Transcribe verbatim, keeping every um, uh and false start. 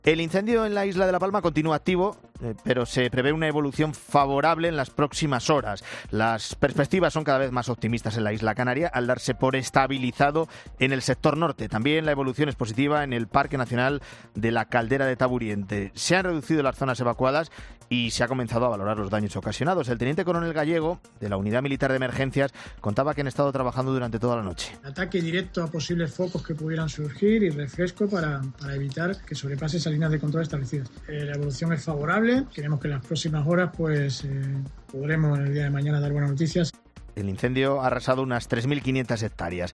El incendio en la isla de La Palma continúa activo, eh, pero se prevé una evolución favorable en las próximas horas. Las perspectivas son cada vez más optimistas en la isla canaria, al darse por estabilizado en el sector norte. También la evolución es positiva en el Parque Nacional de la Caldera de Taburiente. Se han reducido las zonas evacuadas y se ha comenzado a valorar los daños ocasionados. El teniente coronel Gallego, de la Unidad Militar de Emergencias, contaba que han estado trabajando durante toda la noche. Ataque directo a posibles focos que pudieran surgir y refresco para, para evitar que sobrepase esas líneas de control establecidas. Eh, la evolución es favorable. Queremos que en las próximas horas pues eh, podremos en el día de mañana dar buenas noticias. El incendio ha arrasado unas tres mil quinientas hectáreas.